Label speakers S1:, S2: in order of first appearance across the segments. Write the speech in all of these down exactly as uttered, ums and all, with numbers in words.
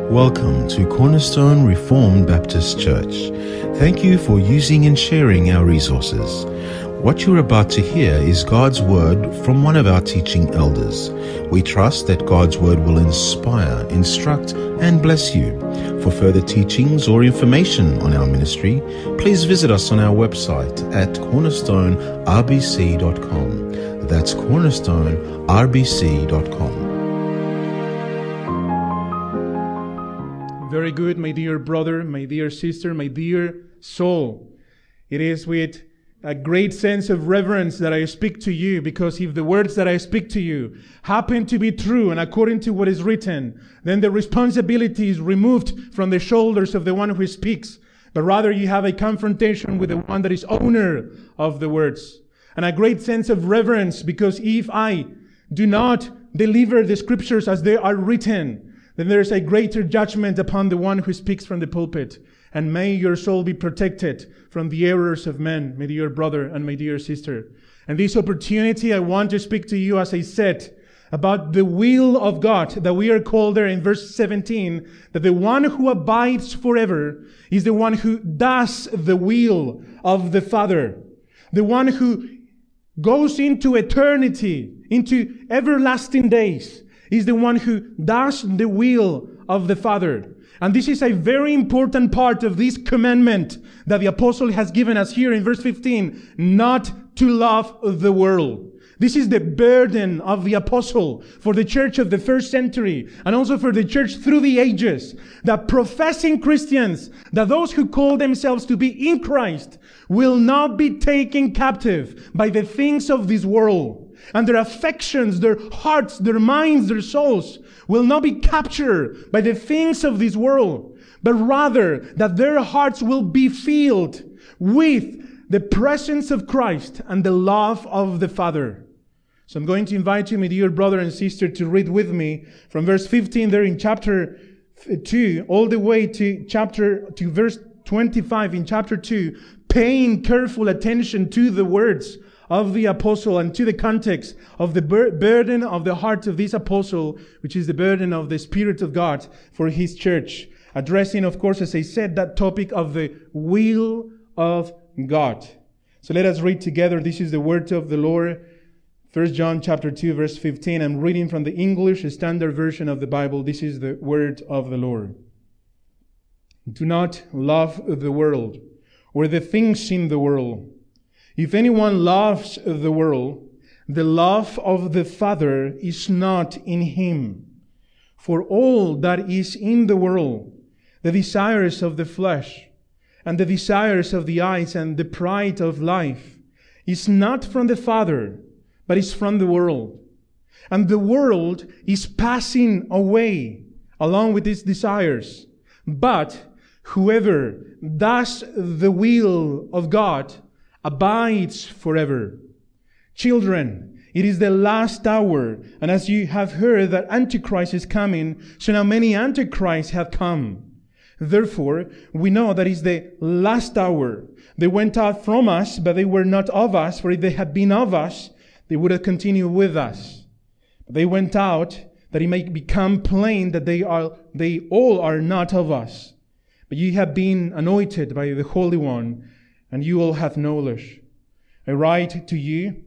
S1: Welcome to Cornerstone Reformed Baptist Church. Thank you for using and sharing our resources. What you're about to hear is God's Word from one of our teaching elders. We trust that God's Word will inspire, instruct, and bless you. For further teachings or information on our ministry, please visit us on our website at cornerstone r b c dot com. That's cornerstone r b c dot com.
S2: Very good, my dear brother, my dear sister, my dear soul. It is with a great sense of reverence that I speak to you, because if the words that I speak to you happen to be true and according to what is written, then the responsibility is removed from the shoulders of the one who speaks, but rather you have a confrontation with the one that is owner of the words. And a great sense of reverence, because if I do not deliver the scriptures as they are written, then there is a greater judgment upon the one who speaks from the pulpit. And may your soul be protected from the errors of men, my dear brother and my dear sister. And this opportunity, I want to speak to you, as I said, about the will of God, that we are called there in verse seventeen, that the one who abides forever is the one who does the will of the Father. The one who goes into eternity, into everlasting days, is the one who does the will of the Father. And this is a very important part of this commandment that the apostle has given us here in verse fifteen, not to love the world. This is the burden of the apostle for the church of the first century, and also for the church through the ages, that professing Christians, that those who call themselves to be in Christ, will not be taken captive by the things of this world. And their affections, their hearts, their minds, their souls will not be captured by the things of this world, but rather that their hearts will be filled with the presence of Christ and the love of the Father. So I'm going to invite you, my dear brother and sister, to read with me from verse fifteen there in chapter two, all the way to chapter to verse twenty-five in chapter two, paying careful attention to the words of the apostle and to the context of the bur- burden of the heart of this apostle, which is the burden of the Spirit of God for his church. Addressing, of course, as I said, that topic of the will of God. So let us read together. This is the word of the Lord. First John chapter two, verse fifteen. I'm reading from the English Standard Version of the Bible. This is the word of the Lord. Do not love the world or the things in the world. If anyone loves the world, the love of the Father is not in him. For all that is in the world, the desires of the flesh, and the desires of the eyes, and the pride of life, is not from the Father, but is from the world. And the world is passing away along with its desires. But whoever does the will of God abides forever. Children, it is the last hour, and as you have heard that Antichrist is coming, so now many Antichrists have come. Therefore, we know that it is the last hour. They went out from us, but they were not of us, for if they had been of us, they would have continued with us. But they went out, that it may become plain that they are, they all are not of us. But ye have been anointed by the Holy One, and you all have knowledge. I write to you,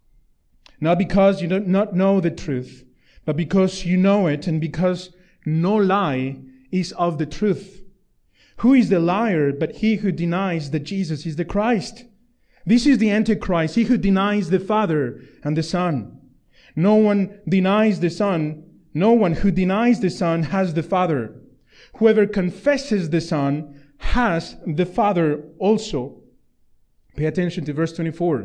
S2: not because you do not know the truth, but because you know it, and because no lie is of the truth. Who is the liar but he who denies that Jesus is the Christ? This is the Antichrist, he who denies the Father and the Son. No one denies the Son, no one who denies the Son has the Father. Whoever confesses the Son has the Father also. Pay attention to verse twenty-four.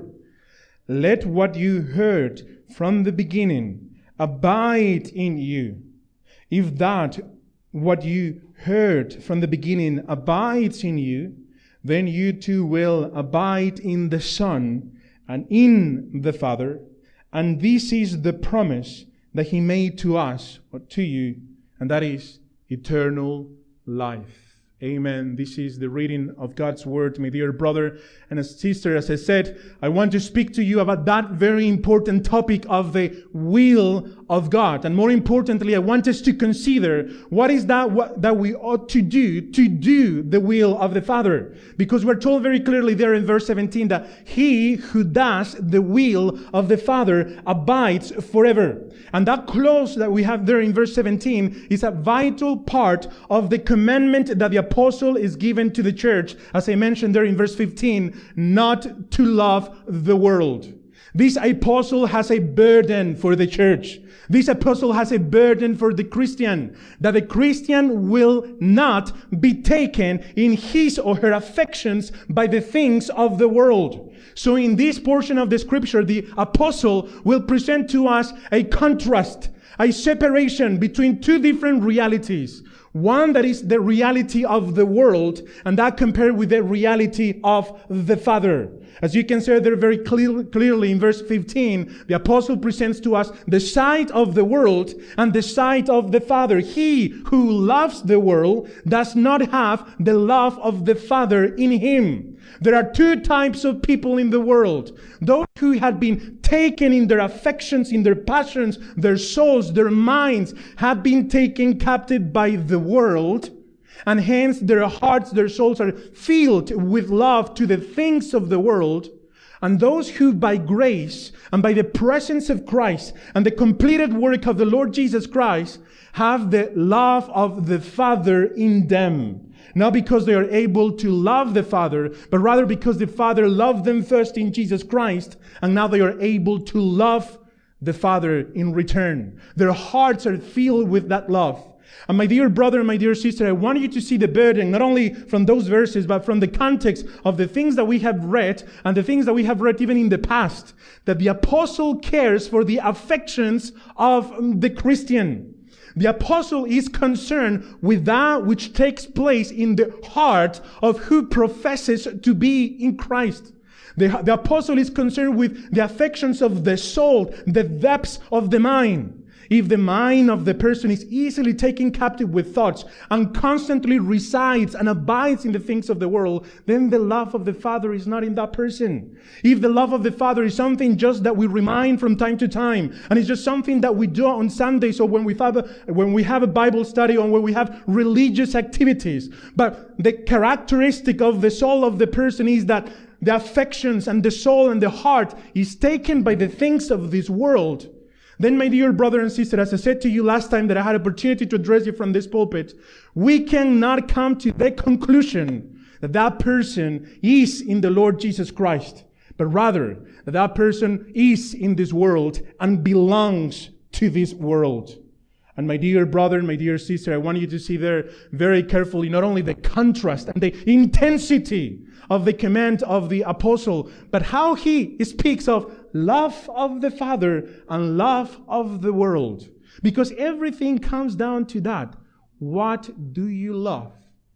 S2: Let what you heard from the beginning abide in you. If that what you heard from the beginning abides in you, then you too will abide in the Son and in the Father. And this is the promise that He made to us, or to you, and that is eternal life. Amen. This is the reading of God's Word. My dear brother and sister, as I said, I want to speak to you about that very important topic of the will of God. And more importantly, I want us to consider what is that what, that we ought to do to do the will of the Father. Because we're told very clearly there in verse seventeen that he who does the will of the Father abides forever. And that clause that we have there in verse seventeen is a vital part of the commandment that the apostle is given to the church, as I mentioned there in verse fifteen, not to love the world. This apostle has a burden for the church. This apostle has a burden for the Christian, that the Christian will not be taken in his or her affections by the things of the world. So in this portion of the scripture, the apostle will present to us a contrast, a separation between two different realities. One that is the reality of the world, and that compared with the reality of the Father. As you can see there very clear, clearly in verse fifteen, the apostle presents to us the side of the world and the side of the Father. He who loves the world does not have the love of the Father in him. There are two types of people in the world. Those who had been taken in their affections, in their passions, their souls, their minds, have been taken captive by the world. And hence their hearts, their souls are filled with love to the things of the world. And those who by grace and by the presence of Christ and the completed work of the Lord Jesus Christ have the love of the Father in them. Not because they are able to love the Father, but rather because the Father loved them first in Jesus Christ, and now they are able to love the Father in return. Their hearts are filled with that love. And my dear brother and my dear sister, I want you to see the burden, not only from those verses, but from the context of the things that we have read, and the things that we have read even in the past, that the apostle cares for the affections of the Christian. The apostle is concerned with that which takes place in the heart of who professes to be in Christ. The, the apostle is concerned with the affections of the soul, the depths of the mind. If the mind of the person is easily taken captive with thoughts and constantly resides and abides in the things of the world, then the love of the Father is not in that person. If the love of the Father is something just that we remind from time to time, and it's just something that we do on Sundays or when we have a, when we have a Bible study or when we have religious activities, but the characteristic of the soul of the person is that the affections and the soul and the heart is taken by the things of this world, then, my dear brother and sister, as I said to you last time that I had opportunity to address you from this pulpit, we cannot come to the conclusion that that person is in the Lord Jesus Christ, but rather that that person is in this world and belongs to this world. And my dear brother and my dear sister, I want you to see there very carefully not only the contrast and the intensity of the command of the apostle, but how he speaks of love of the Father and love of the world. Because everything comes down to that. What do you love?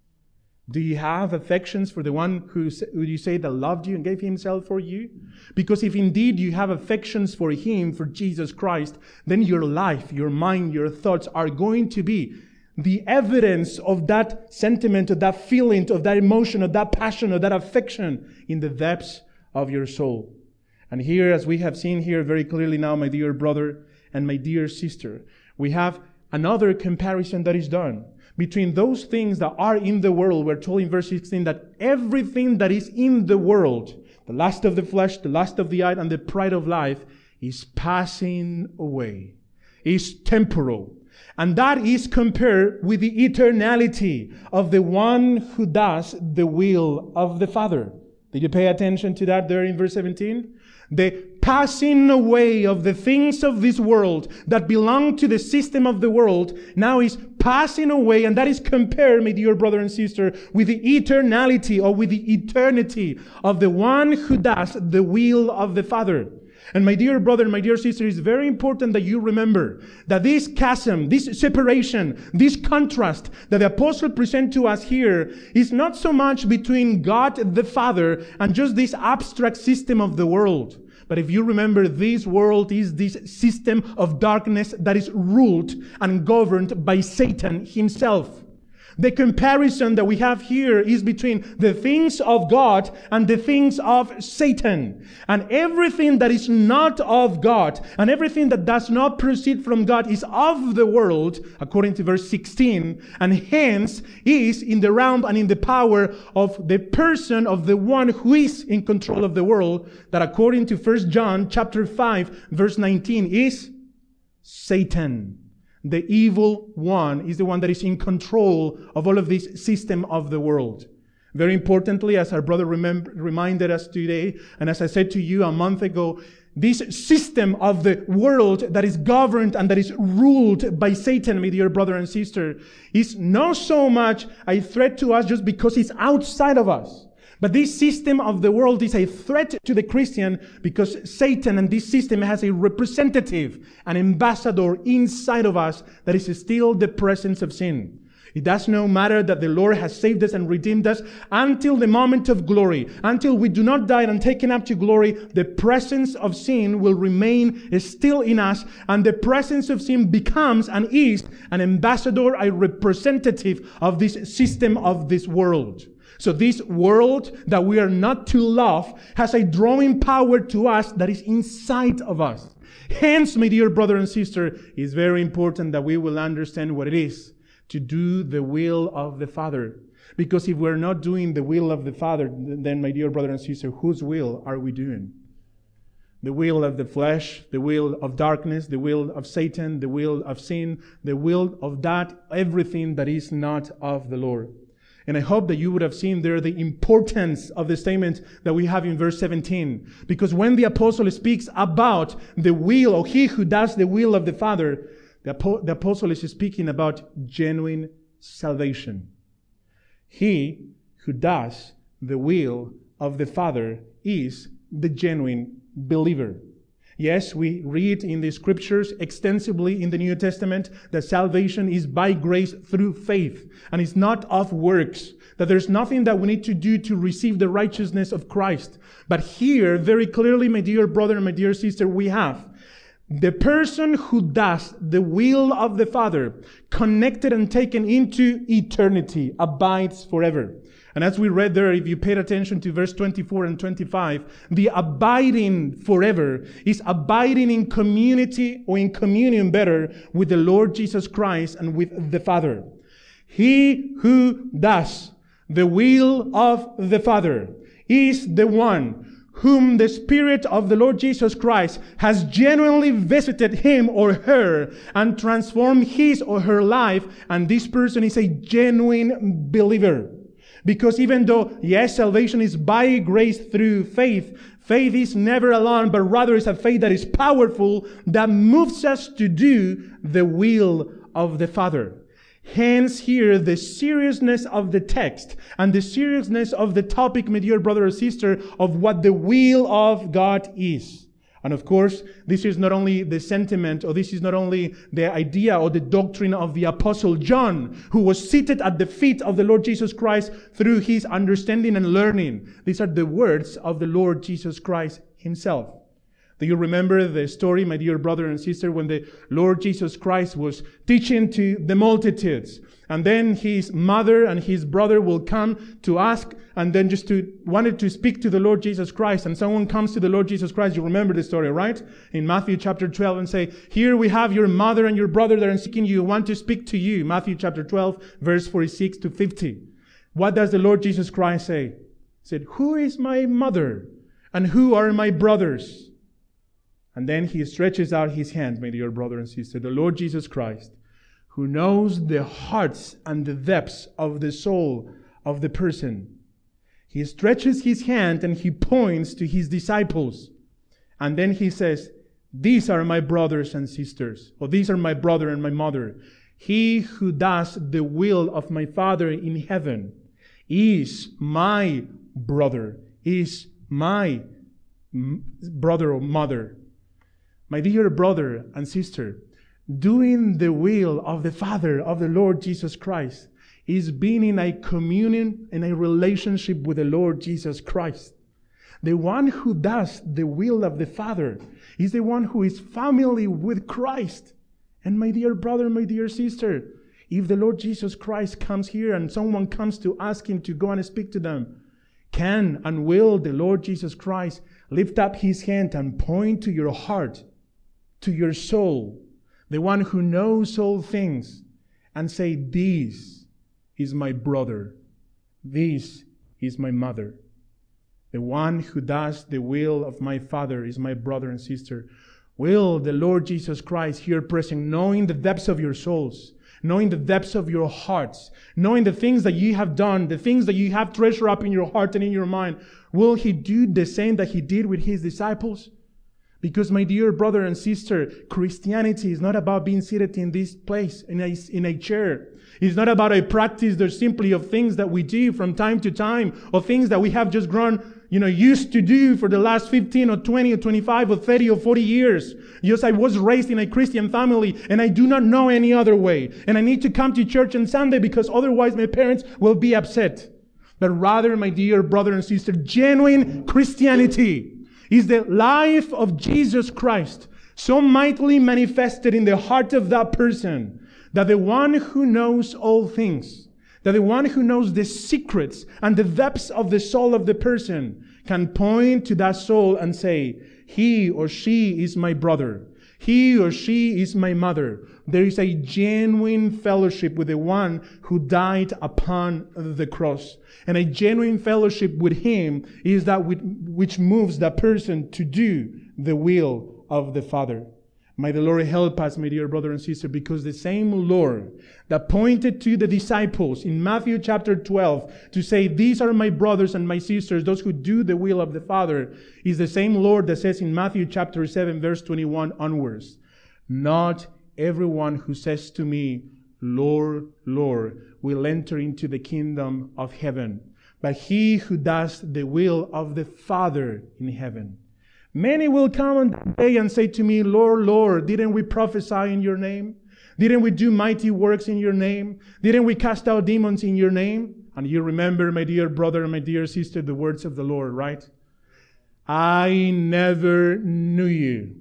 S2: Do you have affections for the one who, who you say that loved you and gave himself for you? Because if indeed you have affections for him, for Jesus Christ, then your life, your mind, your thoughts are going to be the evidence of that sentiment, of that feeling, of that emotion, of that passion, of that affection in the depths of your soul. And here, as we have seen here very clearly now, my dear brother and my dear sister, we have another comparison that is done between those things that are in the world. We're told in verse sixteen that everything that is in the world, the lust of the flesh, the lust of the eye, and the pride of life, is passing away, is temporal. And that is compared with the eternality of the one who does the will of the Father. Did you pay attention to that there in verse seventeen? The passing away of the things of this world that belong to the system of the world now is passing away, and that is compared, my dear brother and sister, with the eternality or with the eternity of the one who does the will of the Father. And my dear brother, my dear sister, it's very important that you remember that this chasm, this separation, this contrast that the apostle presents to us here is not so much between God the Father and just this abstract system of the world. But if you remember, this world is this system of darkness that is ruled and governed by Satan himself. The comparison that we have here is between the things of God and the things of Satan. And everything that is not of God and everything that does not proceed from God is of the world, according to verse sixteen, and hence is in the realm and in the power of the person of the one who is in control of the world, that according to First John chapter five, verse nineteen, is Satan. The evil one is the one that is in control of all of this system of the world. Very importantly, as our brother remember, reminded us today, and as I said to you a month ago, this system of the world that is governed and that is ruled by Satan, my dear brother and sister, is not so much a threat to us just because it's outside of us. But this system of the world is a threat to the Christian because Satan and this system has a representative, an ambassador inside of us that is still the presence of sin. It does not matter that the Lord has saved us and redeemed us until the moment of glory. Until we do not die and taken up to glory, the presence of sin will remain still in us, and the presence of sin becomes and is an ambassador, a representative of this system of this world. So this world that we are not to love has a drawing power to us that is inside of us. Hence, my dear brother and sister, it's very important that we will understand what it is to do the will of the Father. Because if we're not doing the will of the Father, then, my dear brother and sister, whose will are we doing? The will of the flesh, the will of darkness, the will of Satan, the will of sin, the will of that, everything that is not of the Lord. And I hope that you would have seen there the importance of the statement that we have in verse seventeen. Because when the apostle speaks about the will, or he who does the will of the Father, the, apo- the apostle is speaking about genuine salvation. He who does the will of the Father is the genuine believer. Yes, we read in the scriptures extensively in the New Testament that salvation is by grace through faith and it's not of works, that there's nothing that we need to do to receive the righteousness of Christ. But here, very clearly, my dear brother and my dear sister, we have the person who does the will of the Father, connected and taken into eternity, abides forever. And as we read there, if you paid attention to verse twenty-four and twenty-five, the abiding forever is abiding in community, or in communion better, with the Lord Jesus Christ and with the Father. He who does the will of the Father is the one whom the Spirit of the Lord Jesus Christ has genuinely visited him or her and transformed his or her life, and this person is a genuine believer. Because even though, yes, salvation is by grace through faith, faith is never alone, but rather is a faith that is powerful, that moves us to do the will of the Father. Hence here, the seriousness of the text and the seriousness of the topic, my dear brother or sister, of what the will of God is. And of course, this is not only the sentiment, or this is not only the idea or the doctrine of the Apostle John, who was seated at the feet of the Lord Jesus Christ through his understanding and learning. These are the words of the Lord Jesus Christ himself. Do you remember the story, my dear brother and sister, when the Lord Jesus Christ was teaching to the multitudes, and then his mother and his brother will come to ask, and then just to wanted to speak to the Lord Jesus Christ, and someone comes to the Lord Jesus Christ. You remember the story, right? In Matthew chapter twelve, and say, "Here we have your mother and your brother that are seeking you, want to speak to you." Matthew chapter twelve, verse forty-six to fifty. What does the Lord Jesus Christ say? He said, "Who is my mother, and who are my brothers?" And then he stretches out his hand, my dear brother and sister, the Lord Jesus Christ, who knows the hearts and the depths of the soul of the person. He stretches his hand and he points to his disciples. And then he says, "These are my brothers and sisters," or "These are my brother and my mother. He who does the will of my Father in heaven is my brother, is my brother or mother." My dear brother and sister, doing the will of the Father, of the Lord Jesus Christ, is being in a communion, in a relationship with the Lord Jesus Christ. The one who does the will of the Father is the one who is family with Christ. And my dear brother, my dear sister, If the Lord Jesus Christ comes here and someone comes to ask him to go and speak to them, can and will the Lord Jesus Christ lift up his hand and point to your heart, to your soul, the one who knows all things, and say, this is my brother, this is my mother. The one who does the will of my Father is my brother and sister. Will the Lord Jesus Christ here present, knowing the depths of your souls, knowing the depths of your hearts, knowing the things that you have done, the things that you have treasured up in your heart and in your mind, will he do the same that he did with his disciples? Because, my dear brother and sister, Christianity is not about being seated in this place, in a, in a chair. It's not about a practice there simply of things that we do from time to time, or things that we have just grown, you know, used to do for the last fifteen or twenty or twenty-five or thirty or forty years. Yes, I was raised in a Christian family and I do not know any other way. And I need to come to church on Sunday because otherwise my parents will be upset. But rather, my dear brother and sister, genuine Christianity is the life of Jesus Christ, so mightily manifested in the heart of that person, that the one who knows all things, that the one who knows the secrets and the depths of the soul of the person can point to that soul and say, he or she is my brother. He or she is my mother. There is a genuine fellowship with the one who died upon the cross. And a genuine fellowship with him is that which moves that person to do the will of the Father. May the Lord help us, my dear brother and sister, because the same Lord that pointed to the disciples in Matthew chapter twelve to say, these are my brothers and my sisters, those who do the will of the Father, is the same Lord that says in Matthew chapter seven, verse twenty-one onwards, not everyone who says to me, Lord, Lord, will enter into the kingdom of heaven, but he who does the will of the Father in heaven. Many will come on that day and say to me, Lord, Lord, didn't we prophesy in your name? Didn't we do mighty works in your name? Didn't we cast out demons in your name? And you remember, my dear brother and my dear sister, the words of the Lord, right? I never knew you.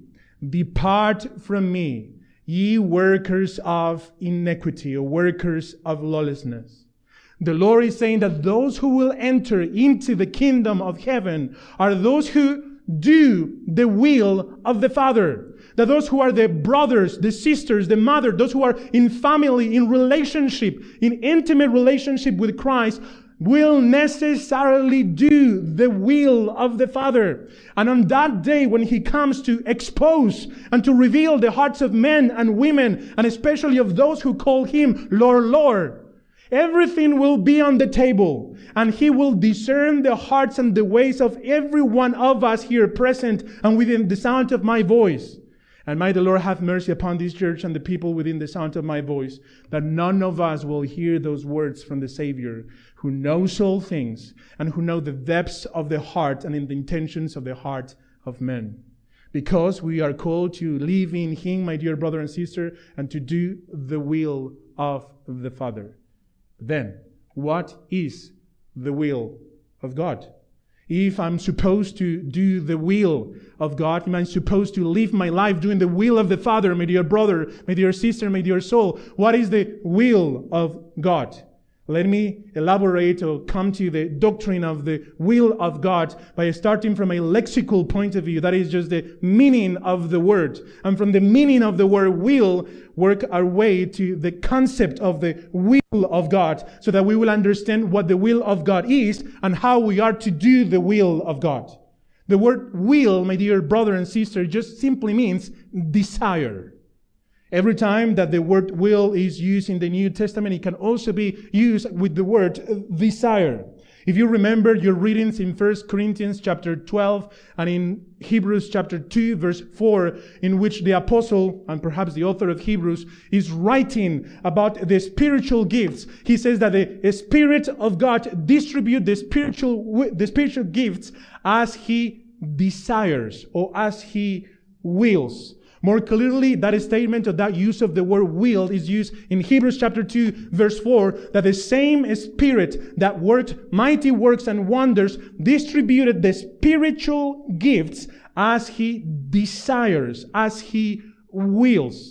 S2: Depart from me, ye workers of iniquity, or workers of lawlessness. The Lord is saying that those who will enter into the kingdom of heaven are those who do the will of the Father. That those who are the brothers, the sisters, the mother, those who are in family, in relationship, in intimate relationship with Christ, will necessarily do the will of the Father. And on that day, when he comes to expose and to reveal the hearts of men and women, and especially of those who call him Lord, Lord, everything will be on the table, and he will discern the hearts and the ways of every one of us here present and within the sound of my voice. And may the Lord have mercy upon this church and the people within the sound of my voice, that none of us will hear those words from the Savior, who knows all things and who knows the depths of the heart and in the intentions of the heart of men. Because we are called to live in him, my dear brother and sister, and to do the will of the Father. Then, what is the will of God? If I'm supposed to do the will of God, if I'm supposed to live my life doing the will of the Father, my dear brother, my dear sister, my dear soul, what is the will of God? Let me elaborate or come to the doctrine of the will of God by starting from a lexical point of view. That is just the meaning of the word. And from the meaning of the word will, work our way to the concept of the will of God, so that we will understand what the will of God is and how we are to do the will of God. The word will, my dear brother and sister, just simply means desire. Every time that the word will is used in the New Testament, it can also be used with the word desire. If you remember your readings in First Corinthians chapter twelve and in Hebrews chapter two verse four, in which the apostle and perhaps the author of Hebrews is writing about the spiritual gifts, he says that the Spirit of God distributes the spiritual, the spiritual gifts as he desires or as he wills. More clearly, that statement or that use of the word will is used in Hebrews chapter two, verse four, that the same Spirit that worked mighty works and wonders distributed the spiritual gifts as he desires, as he wills.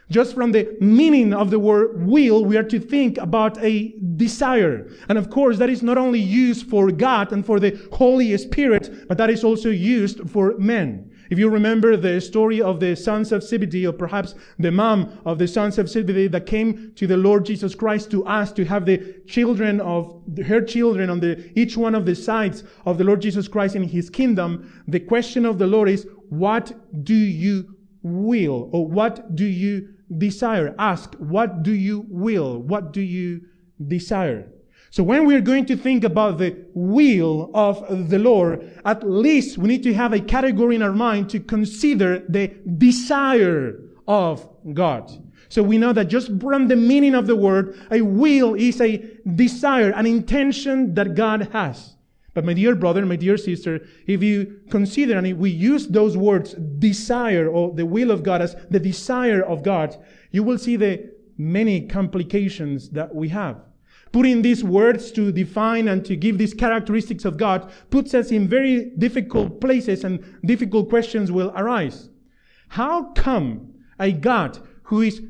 S2: Just from the meaning of the word will, we are to think about a desire. And of course, that is not only used for God and for the Holy Spirit, but that is also used for men. If you remember the story of the sons of Zebedee, or perhaps the mom of the sons of Zebedee that came to the Lord Jesus Christ to ask to have the children of her children on the each one of the sides of the Lord Jesus Christ in his kingdom, the question of the Lord is, what do you will? Or what do you desire? Ask, what do you will? What do you desire? So when we're going to think about the will of the Lord, at least we need to have a category in our mind to consider the desire of God. So we know that just from the meaning of the word, a will is a desire, an intention that God has. But my dear brother, my dear sister, if you consider and if we use those words, desire, or the will of God as the desire of God, you will see the many complications that we have. Putting these words to define and to give these characteristics of God puts us in very difficult places, and difficult questions will arise. How come a God who is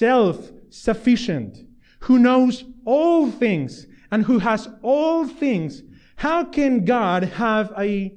S2: self-sufficient, who knows all things, and who has all things, how can God have a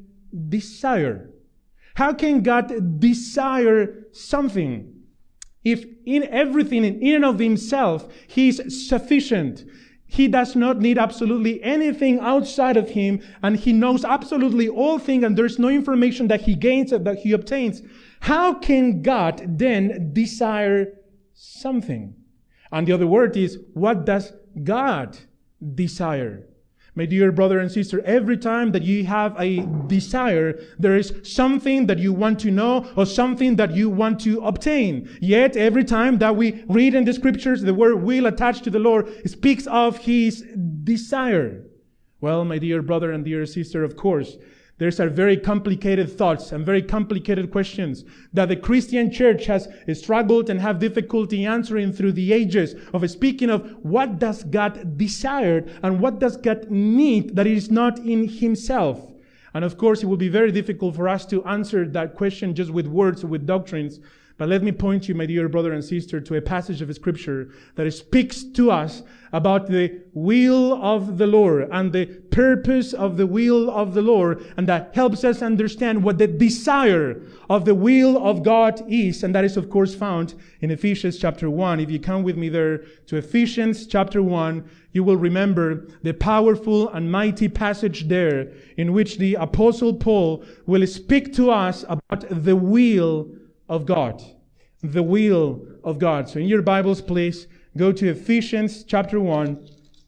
S2: desire? How can God desire something? If in everything, in and of himself, he is sufficient. He does not need absolutely anything outside of him, and he knows absolutely all things, and there's no information that he gains or that he obtains. How can God then desire something? And the other word is, what does God desire? My dear brother and sister, every time that you have a desire, there is something that you want to know or something that you want to obtain. Yet, every time that we read in the scriptures, the word will attached to the Lord speaks of his desire. Well, my dear brother and dear sister, of course, there's are very complicated thoughts and very complicated questions that the Christian church has struggled and have difficulty answering through the ages, of speaking of what does God desire and what does God need that is not in himself. And of course, it will be very difficult for us to answer that question just with words or with doctrines. But let me point you, my dear brother and sister, to a passage of Scripture that speaks to us about the will of the Lord and the purpose of the will of the Lord, and that helps us understand what the desire of the will of God is. And that is, of course, found in Ephesians chapter one. If you come with me there to Ephesians chapter one, you will remember the powerful and mighty passage there in which the Apostle Paul will speak to us about the will of God. The will of God. So in your Bibles, please go to Ephesians chapter one,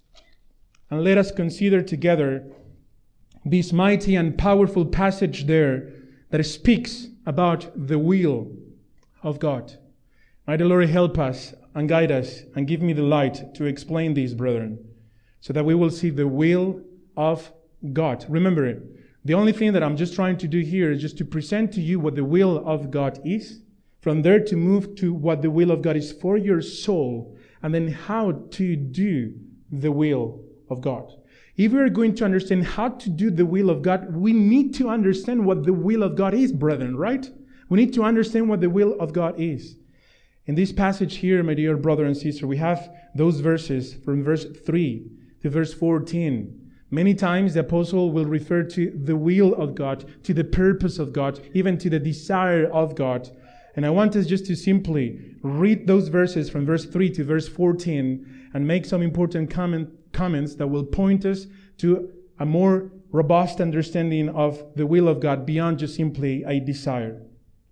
S2: and let us consider together this mighty and powerful passage there that speaks about the will of God. May the Lord help us and guide us and give me the light to explain this, brethren, so that we will see the will of God. Remember it. The only thing that I'm just trying to do here is just to present to you what the will of God is. From there to move to what the will of God is for your soul, and then how to do the will of God. If we are going to understand how to do the will of God, we need to understand what the will of God is, brethren, right? We need to understand what the will of God is. In this passage here, my dear brother and sister, we have those verses from verse three to verse fourteen. Many times the apostle will refer to the will of God, to the purpose of God, even to the desire of God. And I want us just to simply read those verses from verse three to verse fourteen and make some important comment, comments that will point us to a more robust understanding of the will of God beyond just simply a desire.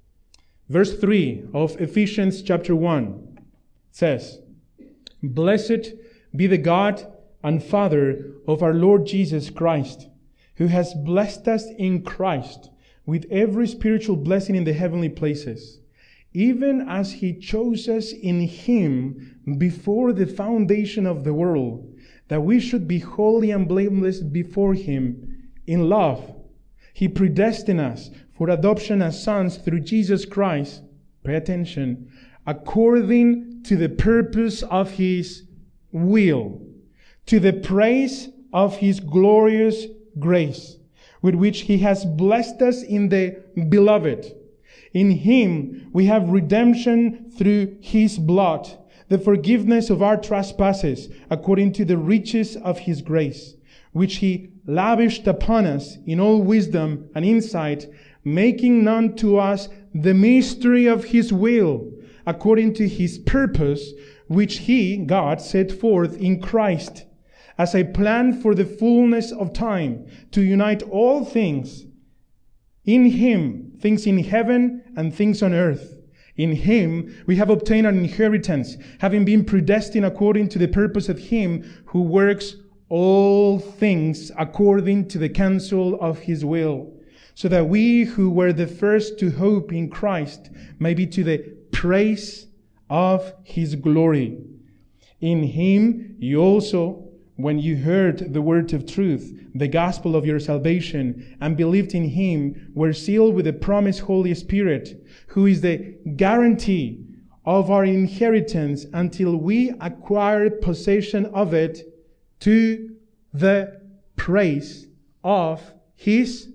S2: Verse three of Ephesians chapter one says, "Blessed be the God and Father of our Lord Jesus Christ, who has blessed us in Christ with every spiritual blessing in the heavenly places, even as he chose us in him before the foundation of the world, that we should be holy and blameless before him in love. He predestined us for adoption as sons through Jesus Christ," pay attention, "according to the purpose of his will, to the praise of his glorious grace, with which he has blessed us in the beloved. In him we have redemption through his blood, the forgiveness of our trespasses, according to the riches of his grace, which he lavished upon us in all wisdom and insight, making known to us the mystery of his will, according to his purpose, which he, God, set forth in Christ, as a plan for the fullness of time, to unite all things in him, things in heaven and things on earth. In him we have obtained an inheritance, having been predestined according to the purpose of him who works all things according to the counsel of his will, so that we who were the first to hope in Christ may be to the praise of his glory. In him you also, when you heard the word of truth, the gospel of your salvation, and believed in him, were sealed with the promised Holy Spirit, who is the guarantee of our inheritance until we acquire possession of it, to the praise of his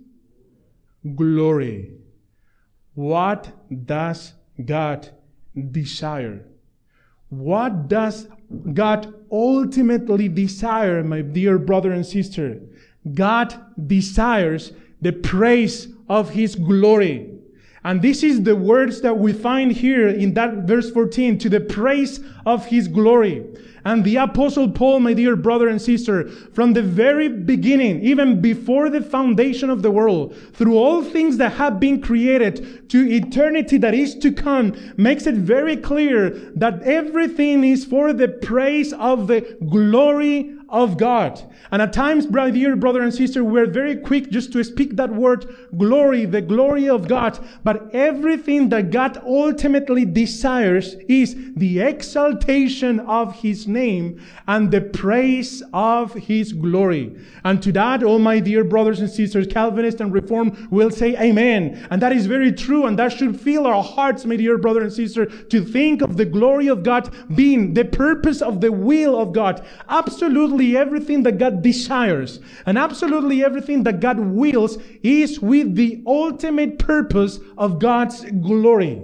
S2: glory. What does God desire? What does God ultimately desire, my dear brother and sister? God desires the praise of his glory. And this is the words that we find here in that verse fourteen, to the praise of his glory. And the Apostle Paul, my dear brother and sister, from the very beginning, even before the foundation of the world, through all things that have been created to eternity that is to come, makes it very clear that everything is for the praise of the glory of God. And at times, my dear brother and sister, we're very quick just to speak that word glory, the glory of God. But everything that God ultimately desires is the exaltation of his name and the praise of his glory. And to that, all my dear brothers and sisters, Calvinist and Reformed will say amen. And that is very true, and that should fill our hearts, my dear brother and sister, to think of the glory of God being the purpose of the will of God. Absolutely everything that God desires and absolutely everything that God wills is with the ultimate purpose of God's glory.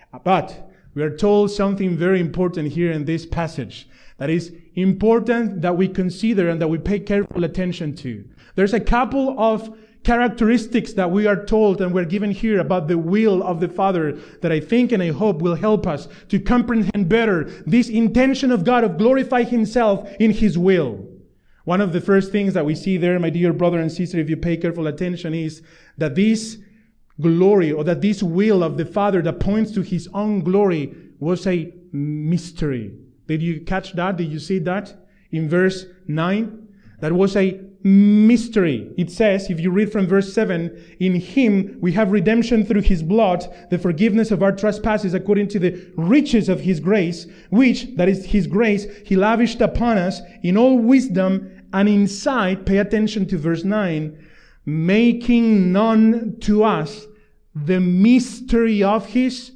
S2: But we are told something very important here in this passage that is important that we consider and that we pay careful attention to. There's a couple of characteristics that we are told and we're given here about the will of the Father that I think and I hope will help us to comprehend better this intention of God of glorify himself in his will. One of the first things that we see there, my dear brother and sister, if you pay careful attention, is that this glory or that this will of the Father that points to his own glory was a mystery. Did you catch that? Did you see that? In verse nine, that was a mystery. It says, if you read from verse seven, in him we have redemption through his blood, the forgiveness of our trespasses according to the riches of his grace, which, that is his grace, he lavished upon us in all wisdom and insight. Pay attention to verse nine, making known to us the mystery of his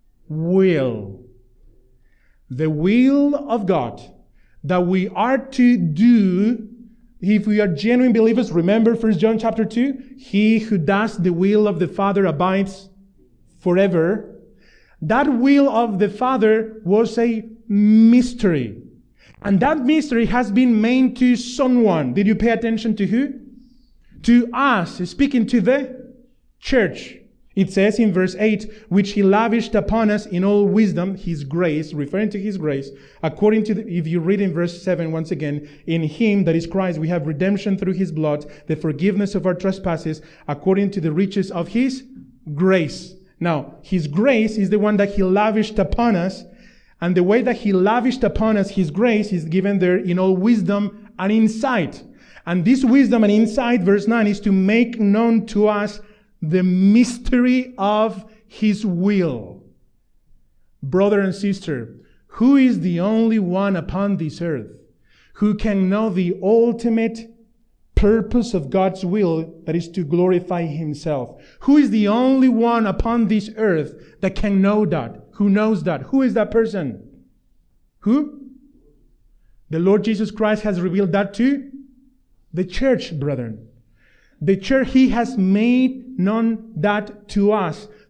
S2: will. The will of God that we are to do if we are genuine believers. Remember First John chapter two, he who does the will of the Father abides forever. That will of the Father was a mystery. And that mystery has been made to someone. Did you pay attention to who? To us, speaking to the church. It says in verse eight, which he lavished upon us in all wisdom, his grace, referring to his grace, according to, the, if you read in verse seven once again, in him, that is Christ, we have redemption through his blood, the forgiveness of our trespasses, according to the riches of his grace. Now, his grace is the one that he lavished upon us, and the way that he lavished upon us his grace is given there in all wisdom and insight. And this wisdom and insight, verse nine, is to make known to us the mystery of his will. Brother and sister, who is the only one upon this earth who can know the ultimate purpose of God's will, that is to glorify himself? Who is the only one upon this earth that can know that? Who knows that? Who is that person? Who? The Lord Jesus Christ has revealed that to the church, brethren. The church, he has made known that to us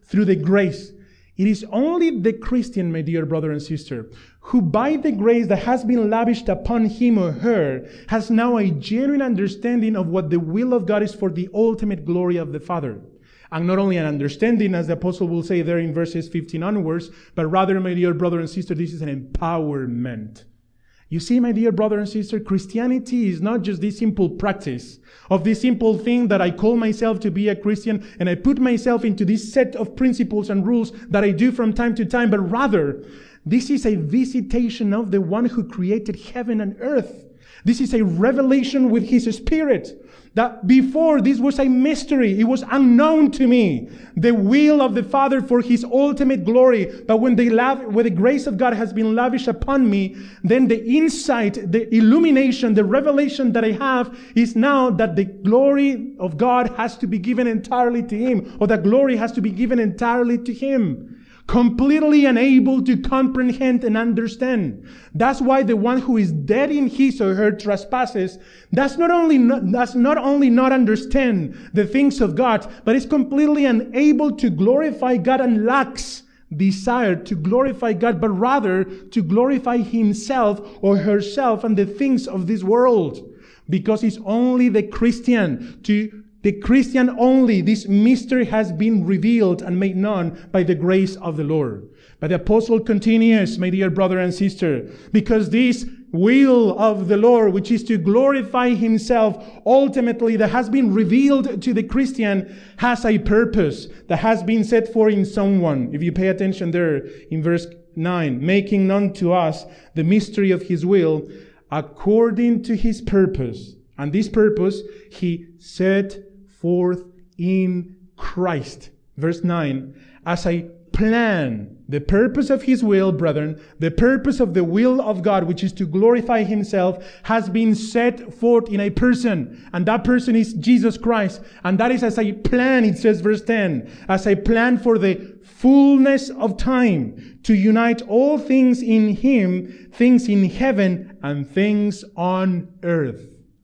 S2: through the grace. It is only the Christian, my dear brother and sister, who by the grace that has been lavished upon him or her has now a genuine understanding of what the will of God is for the ultimate glory of the Father. And not only an understanding, as the apostle will say there in verses fifteen onwards, but rather, my dear brother and sister, this is an empowerment. You see, my dear brother and sister, Christianity is not just this simple practice of this simple thing that I call myself to be a Christian and I put myself into this set of principles and rules that I do from time to time, but rather, this is a visitation of the one who created heaven and earth. This is a revelation with his Spirit. That before this was a mystery. It was unknown to me. The will of the Father for his ultimate glory. But when the, lav- when the grace of God has been lavished upon me, then the insight, the illumination, the revelation that I have is now that the glory of God has to be given entirely to him. Or that glory has to be given entirely to him. Completely unable to comprehend and understand. That's why the one who is dead in his or her trespasses does not only not, does not only not understand the things of God, but is completely unable to glorify God and lacks desire to glorify God, but rather to glorify himself or herself and the things of this world. Because it's only the Christian to The Christian only, this mystery has been revealed and made known by the grace of the Lord. But the apostle continues, my dear brother and sister, because this will of the Lord, which is to glorify himself ultimately, that has been revealed to the Christian, has a purpose that has been set forth in someone. If you pay attention there in verse nine, making known to us the mystery of his will according to his purpose. And this purpose he set forth in Christ. Verse nine, as a plan, the purpose of his will, brethren, the purpose of the will of God, which is to glorify himself, has been set forth in a person. And that person is Jesus Christ. And that is as a plan, it says verse ten, as a plan for the fullness of time, to unite all things in him, things in heaven and things on earth.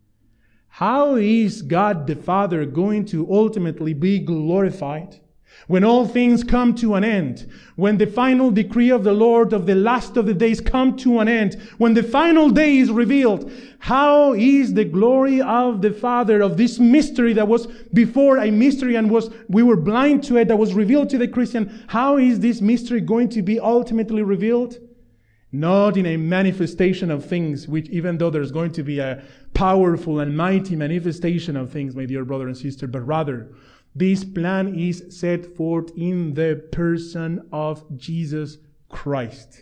S2: How is God the Father going to ultimately be glorified? When all things come to an end, when the final decree of the Lord of the last of the days come to an end, when the final day is revealed, how is the glory of the Father, of this mystery that was before a mystery and was we were blind to it, that was revealed to the Christian, how is this mystery going to be ultimately revealed? Not in a manifestation of things, which even though there's going to be a powerful and mighty manifestation of things, my dear brother and sister, but rather, this plan is set forth in the person of Jesus Christ.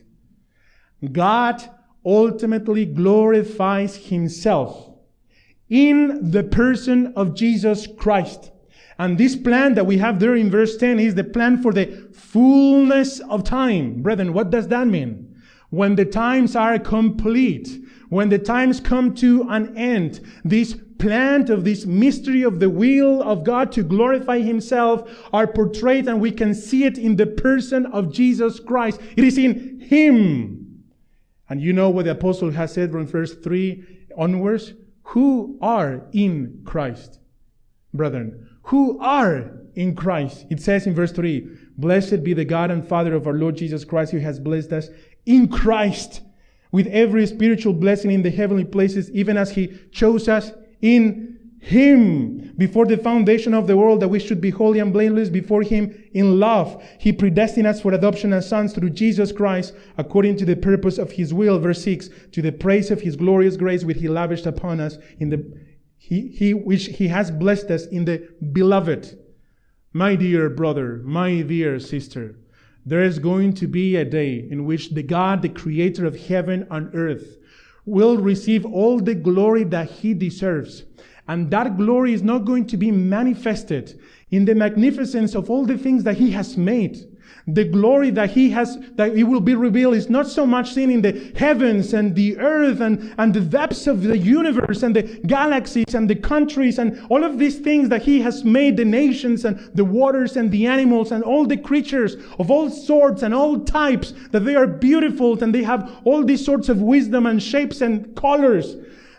S2: God ultimately glorifies himself in the person of Jesus Christ. And this plan that we have there in verse ten is the plan for the fullness of time. Brethren, what does that mean? When the times are complete, when the times come to an end, this plan of this mystery of the will of God to glorify himself are portrayed, and we can see it in the person of Jesus Christ. It is in him. And you know what the apostle has said from verse three onwards? Who are in Christ? Brethren, who are in Christ? It says in verse three, blessed be the God and Father of our Lord Jesus Christ, who has blessed us in Christ with every spiritual blessing in the heavenly places, even as he chose us in him before the foundation of the world, that we should be holy and blameless before him in love. He predestined us for adoption as sons through Jesus Christ, according to the purpose of his will. Verse six, to the praise of his glorious grace which he lavished upon us in the he, he which he has blessed us in the beloved. My dear brother, my dear sister, there is going to be a day in which the God, the creator of heaven and earth, will receive all the glory that he deserves. And that glory is not going to be manifested in the magnificence of all the things that he has made. The glory that he has, that it will be revealed, is not so much seen in the heavens and the earth and, and the depths of the universe and the galaxies and the countries and all of these things that he has made, the nations and the waters and the animals and all the creatures of all sorts and all types, that they are beautiful and they have all these sorts of wisdom and shapes and colors.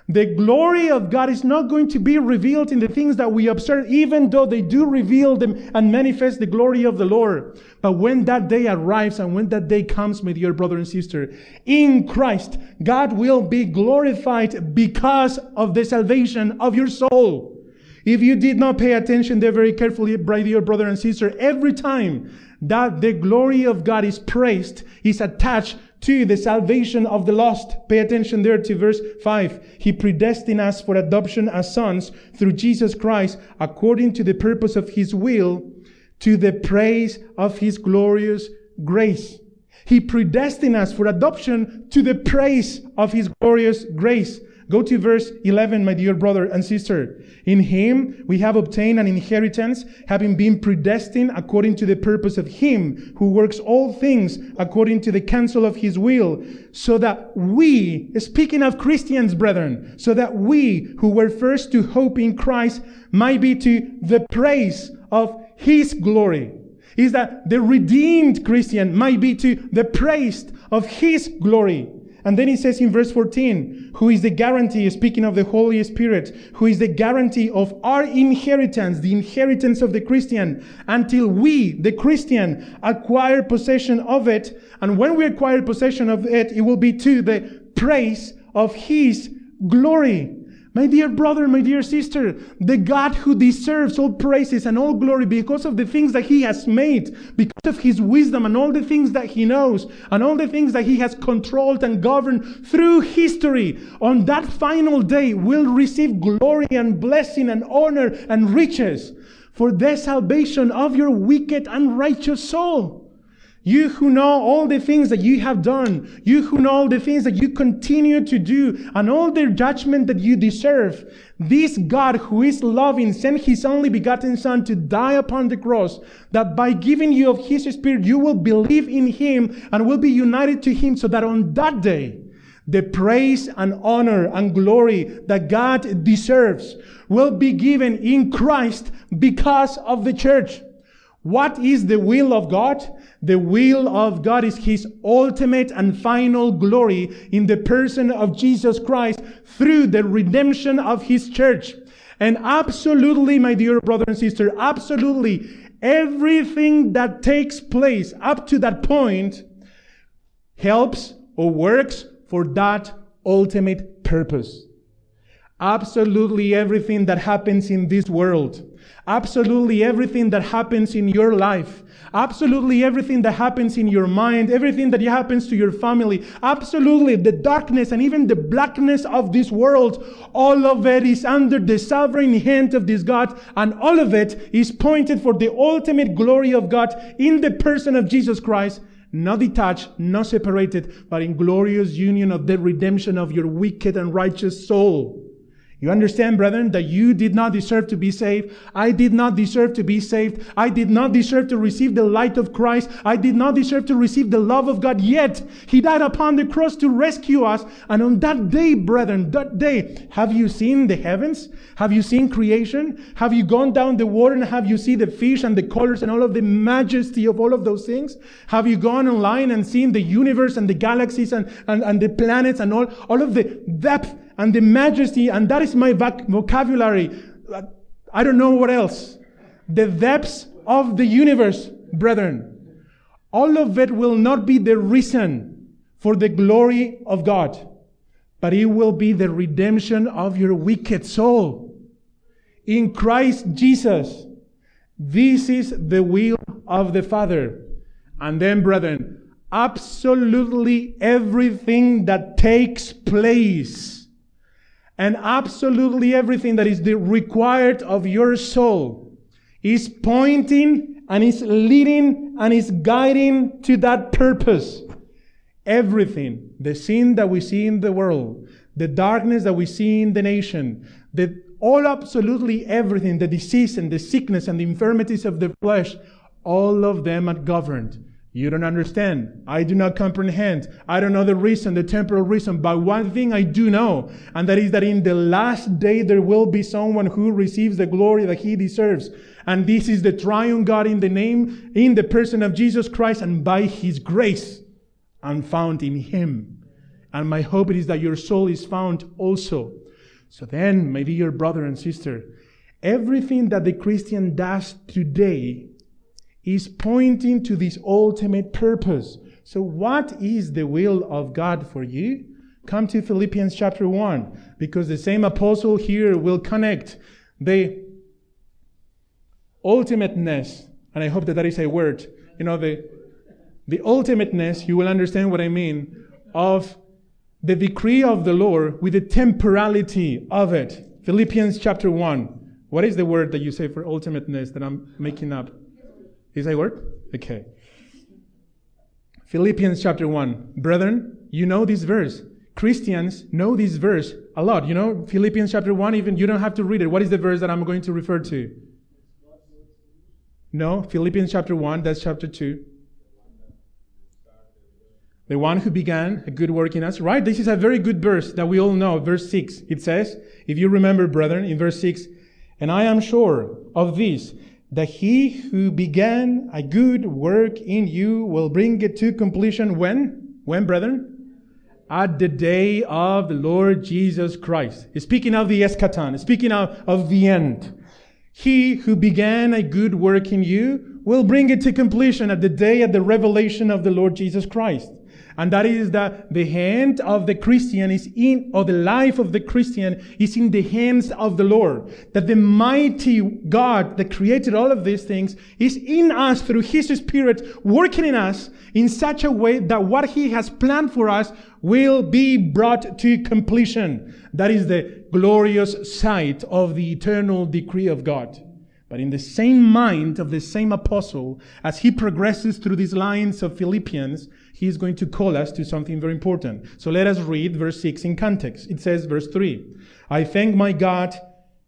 S2: The glory of God is not going to be revealed in the things that we observe, even though they do reveal them and manifest the glory of the Lord. But when that day arrives and when that day comes, my dear brother and sister, in Christ, God will be glorified because of the salvation of your soul. If you did not pay attention there very carefully, my dear brother and sister, every time that the glory of God is praised, is attached to the salvation of the lost. Pay attention there to verse five. He predestined us for adoption as sons through Jesus Christ, according to the purpose of His will, to the praise of His glorious grace. He predestined us for adoption to the praise of His glorious grace. Go to verse eleven, my dear brother and sister. In Him we have obtained an inheritance, having been predestined according to the purpose of Him who works all things according to the counsel of His will, so that we, speaking of Christians, brethren, so that we who were first to hope in Christ might be to the praise of His glory. Is that the redeemed Christian might be to the praise of His glory. And then he says in verse fourteen, who is the guarantee, speaking of the Holy Spirit, who is the guarantee of our inheritance, the inheritance of the Christian, until we, the Christian, acquire possession of it. And when we acquire possession of it, it will be to the praise of His glory. My dear brother, my dear sister, the God who deserves all praises and all glory because of the things that He has made, because of His wisdom and all the things that He knows, and all the things that He has controlled and governed through history, on that final day will receive glory and blessing and honor and riches for the salvation of your wicked and righteous soul. You who know all the things that you have done, you who know all the things that you continue to do, and all the judgment that you deserve, this God who is loving sent His only begotten Son to die upon the cross, that by giving you of His Spirit, you will believe in Him and will be united to Him, so that on that day, the praise and honor and glory that God deserves will be given in Christ because of the church. What is the will of God? The will of God is His ultimate and final glory in the person of Jesus Christ through the redemption of His church. And absolutely, my dear brother and sister, absolutely everything that takes place up to that point helps or works for that ultimate purpose. Absolutely everything that happens in this world, absolutely everything that happens in your life, absolutely everything that happens in your mind, everything that happens to your family, absolutely the darkness and even the blackness of this world, all of it is under the sovereign hand of this God, and all of it is pointed for the ultimate glory of God in the person of Jesus Christ, not detached, not separated, but in glorious union of the redemption of your wicked and righteous soul. You understand, brethren, that you did not deserve to be saved. I did not deserve to be saved. I did not deserve to receive the light of Christ. I did not deserve to receive the love of God. Yet, He died upon the cross to rescue us. And on that day, brethren, that day, have you seen the heavens? Have you seen creation? Have you gone down the water and have you seen the fish and the colors and all of the majesty of all of those things? Have you gone online and seen the universe and the galaxies and, and, and the planets and all, all of the depth and the majesty? And that is my voc- vocabulary. I don't know what else. The depths of the universe, brethren. All of it will not be the reason for the glory of God, but it will be the redemption of your wicked soul. In Christ Jesus, this is the will of the Father. And then, brethren, absolutely everything that takes place and absolutely everything that is the required of your soul is pointing and is leading and is guiding to that purpose. Everything, the sin that we see in the world, the darkness that we see in the nation, the all absolutely everything, the disease and the sickness and the infirmities of the flesh, all of them are governed. You don't understand. I do not comprehend. I don't know the reason, the temporal reason. But one thing I do know, and that is that in the last day there will be someone who receives the glory that he deserves. And this is the triune God in the name, in the person of Jesus Christ, and by His grace, I'm found in Him. And my hope is that your soul is found also. So then, my dear brother and sister, everything that the Christian does today is pointing to this ultimate purpose. So what is the will of God for you? Come to Philippians chapter one, because the same apostle here will connect the ultimateness, and I hope that that is a word, you know, the, the ultimateness, you will understand what I mean, of the decree of the Lord with the temporality of it. Philippians chapter one. What is the word that you say for ultimateness that I'm making up? Is that a word? Okay. Philippians chapter one. Brethren, you know this verse. Christians know this verse a lot. You know, Philippians chapter one, even you don't have to read it. What is the verse that I'm going to refer to? No, Philippians chapter one, that's chapter two. The one who began a good work in us. Right? This is a very good verse that we all know. Verse six. It says, if you remember, brethren, in verse six, and I am sure of this, that he who began a good work in you will bring it to completion when? When, brethren? At the day of the Lord Jesus Christ. Speaking of the eschaton, speaking of, of the end. He who began a good work in you will bring it to completion at the day of the revelation of the Lord Jesus Christ. And that is that the hand of the Christian is in, or the life of the Christian is in the hands of the Lord. That the mighty God that created all of these things is in us through His Spirit, working in us in such a way that what He has planned for us will be brought to completion. That is the glorious sight of the eternal decree of God. But in the same mind of the same apostle, as he progresses through these lines of Philippians, he is going to call us to something very important. So let us read verse six in context. It says, verse three, I thank my God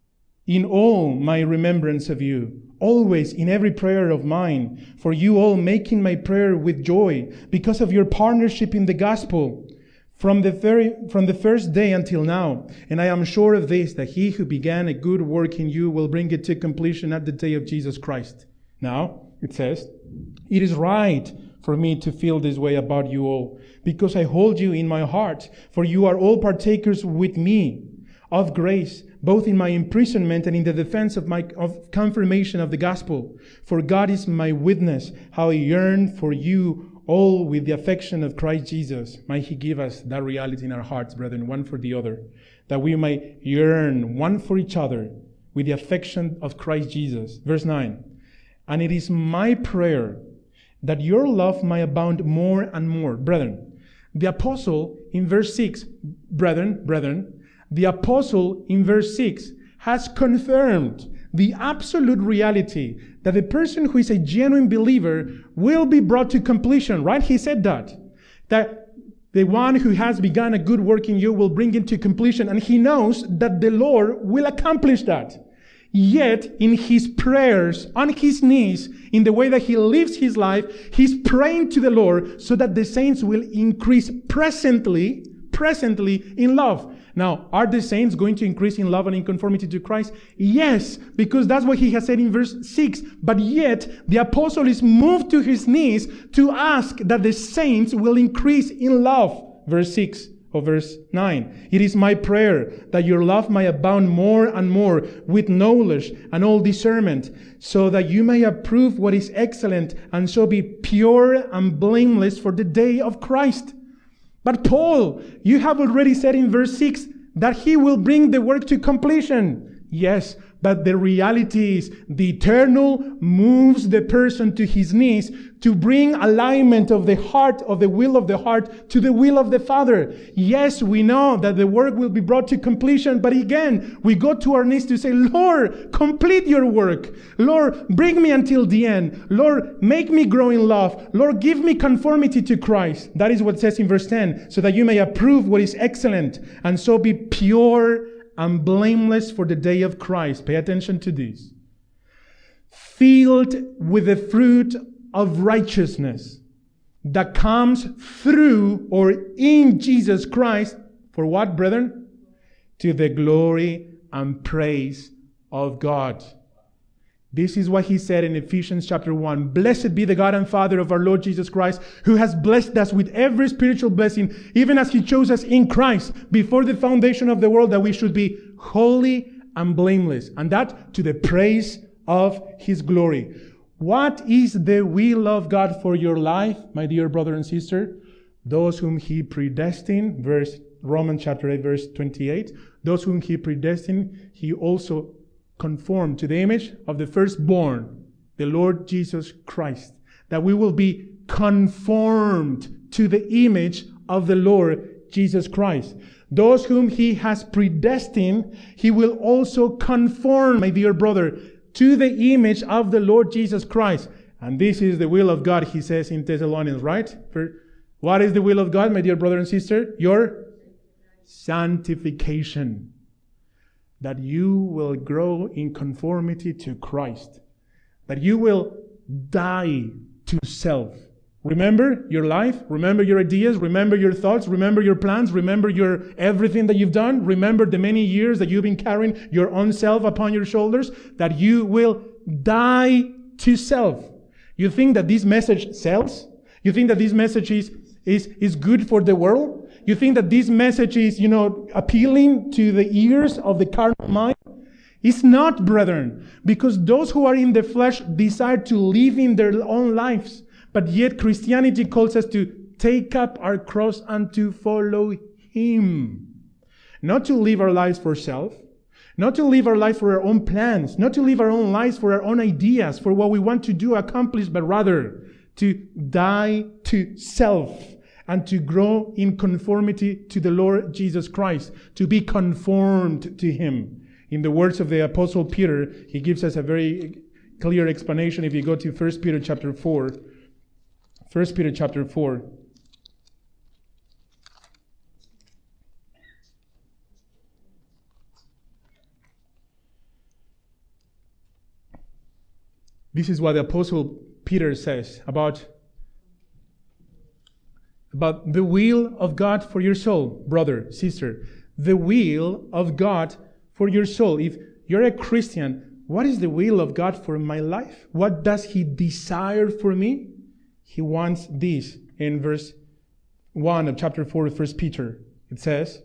S2: in all my remembrance of you, always in every prayer of mine, for you all making my prayer with joy, because of your partnership in the gospel, from the very, from the first day until now. And I am sure of this, that he who began a good work in you will bring it to completion at the day of Jesus Christ. Now, it says, it is right for me to feel this way about you all, because I hold you in my heart, for you are all partakers with me of grace, both in my imprisonment and in the defense of my of confirmation of the gospel. For God is my witness, how I yearn for you all with the affection of Christ Jesus. Might He give us that reality in our hearts, brethren, one for the other, that we may yearn one for each other with the affection of Christ Jesus. Verse nine, and it is my prayer that your love may abound more and more. Brethren, the apostle in verse six, brethren, brethren, the apostle in verse six has confirmed the absolute reality that the person who is a genuine believer will be brought to completion, right? He said that. That the one who has begun a good work in you will bring it to completion, and he knows that the Lord will accomplish that. Yet, in his prayers, on his knees, in the way that he lives his life, he's praying to the Lord so that the saints will increase presently, presently in love. Now, are the saints going to increase in love and in conformity to Christ? Yes, because that's what he has said in verse six. But yet, the apostle is moved to his knees to ask that the saints will increase in love. Verse six or verse nine. It is my prayer that your love may abound more and more with knowledge and all discernment, so that you may approve what is excellent and so be pure and blameless for the day of Christ. But Paul, you have already said in verse six that he will bring the work to completion. Yes, but the reality is the eternal moves the person to his knees to bring alignment of the heart, of the will of the heart, to the will of the Father. Yes, we know that the work will be brought to completion, but again, we go to our knees to say, Lord, complete your work. Lord, bring me until the end. Lord, make me grow in love. Lord, give me conformity to Christ. That is what it says in verse ten, so that you may approve what is excellent, and so be pure and blameless for the day of Christ. Pay attention to this. Filled with the fruit of righteousness that comes through or in Jesus Christ. For what, brethren? To the glory and praise of God. This is what he said in Ephesians chapter one. Blessed be the God and Father of our Lord Jesus Christ, who has blessed us with every spiritual blessing, even as he chose us in Christ before the foundation of the world, that we should be holy and blameless, and that to the praise of his glory. What is the will of God for your life, my dear brother and sister? Those whom he predestined, verse Romans chapter eight, verse twenty-eight. Those whom he predestined, he also conformed to the image of the firstborn, the Lord Jesus Christ. That we will be conformed to the image of the Lord Jesus Christ. Those whom he has predestined, he will also conform, my dear brother, to the image of the Lord Jesus Christ. And this is the will of God, he says in Thessalonians, right? For what is the will of God, my dear brother and sister? Your sanctification. That you will grow in conformity to Christ. That you will die to self. Remember your life. Remember your ideas. Remember your thoughts. Remember your plans. Remember your everything that you've done. Remember the many years that you've been carrying your own self upon your shoulders. That you will die to self. You think that this message sells? You think that this message is, is, is good for the world? You think that this message is, you know, appealing to the ears of the carnal mind? It's not, brethren, because those who are in the flesh desire to live in their own lives. But yet Christianity calls us to take up our cross and to follow him. Not to live our lives for self. Not to live our life for our own plans. Not to live our own lives for our own ideas, for what we want to do, accomplish, but rather to die to self. And to grow in conformity to the Lord Jesus Christ. To be conformed to him. In the words of the Apostle Peter, he gives us a very clear explanation if you go to First Peter chapter four. First Peter chapter four. This is what the Apostle Peter says about About the will of God for your soul, brother, sister. The will of God for your soul. If you're a Christian, what is the will of God for my life? What does he desire for me? He wants this in verse one of chapter four of First Peter. It says,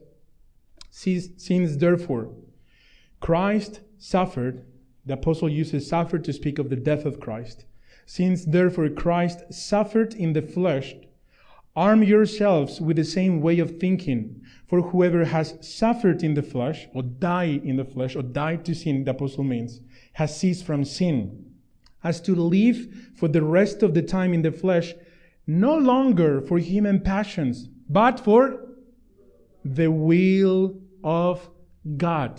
S2: since therefore Christ suffered, the apostle uses suffered to speak of the death of Christ. Since therefore Christ suffered in the flesh, arm yourselves with the same way of thinking. For whoever has suffered in the flesh, or died in the flesh, or died to sin, the apostle means, has ceased from sin, as to live for the rest of the time in the flesh, no longer for human passions, but for the will of God.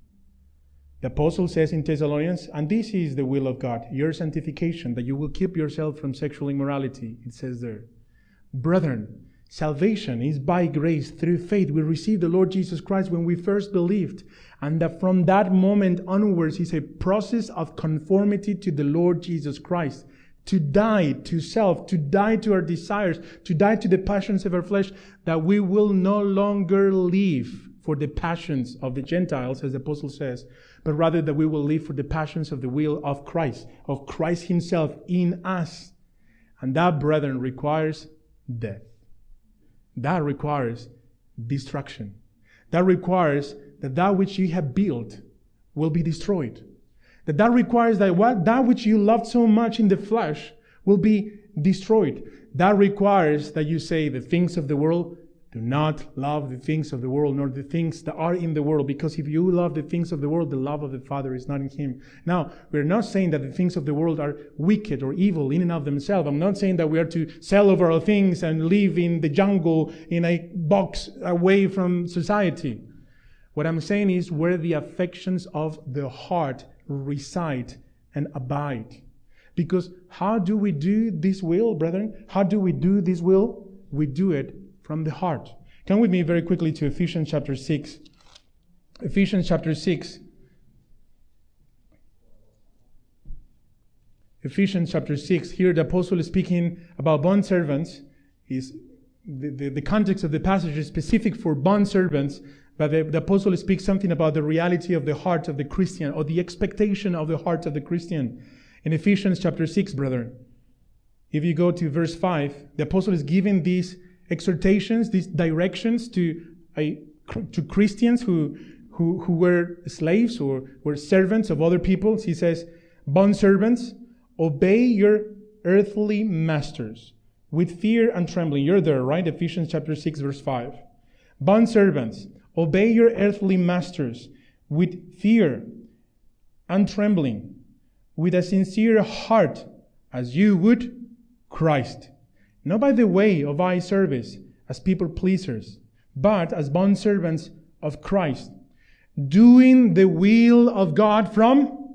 S2: The apostle says in Thessalonians, and this is the will of God, your sanctification, that you will keep yourself from sexual immorality, it says there. Brethren, salvation is by grace through faith. We received the Lord Jesus Christ when we first believed. And that from that moment onwards is a process of conformity to the Lord Jesus Christ. To die to self, to die to our desires, to die to the passions of our flesh, that we will no longer live for the passions of the Gentiles, as the apostle says, but rather that we will live for the passions of the will of Christ, of Christ himself in us. And that, brethren, requires death. That requires destruction. That requires that that which you have built will be destroyed. That that requires that what that which you loved so much in the flesh will be destroyed. That requires that you say the things of the world, do not love the things of the world, nor the things that are in the world. Because if you love the things of the world, the love of the Father is not in him. Now, we're not saying that the things of the world are wicked or evil in and of themselves. I'm not saying that we are to sell over our things and live in the jungle in a box away from society. What I'm saying is where the affections of the heart reside and abide. Because how do we do this will, brethren? How do we do this will? We do it from the heart. Come with me very quickly to Ephesians chapter six. Ephesians chapter six. Ephesians chapter six. Here the apostle is speaking about bondservants. He's, the, the, the context of the passage is specific for bondservants. But the, the apostle speaks something about the reality of the heart of the Christian, or the expectation of the heart of the Christian. In Ephesians chapter six, brethren, if you go to verse five, the apostle is giving these exhortations, these directions to a, to Christians who, who, who were slaves or were servants of other people. He says, bondservants, obey your earthly masters with fear and trembling. You're there, right? Ephesians chapter six, verse five. Bondservants, obey your earthly masters with fear and trembling, with a sincere heart, as you would Christ, not by the way of eye service as people pleasers, but as bondservants of Christ, doing the will of God from